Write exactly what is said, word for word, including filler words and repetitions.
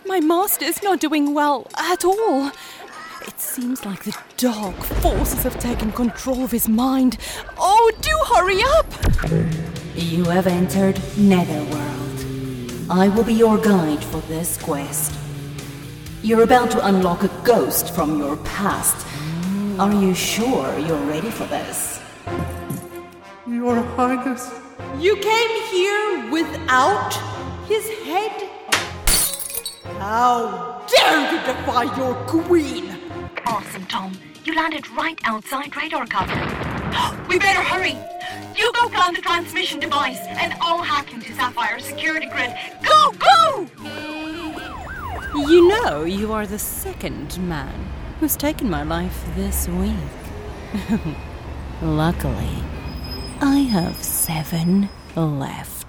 My master's not doing well at all. It seems like the dark forces have taken control of his mind. Oh, do hurry up! You have entered Netherworld. I will be your guide for this quest. You're about to unlock a ghost from your past. Are you sure you're ready for this? Your Highness. You came here without his head? How dare you defy your queen! Awesome, Tom. You landed right outside radar cover. We better hurry. You go plant the transmission device, and I'll hack into Sapphire's security grid. Go, go! You know, you are the second man who's taken my life this week. Luckily, I have seven left.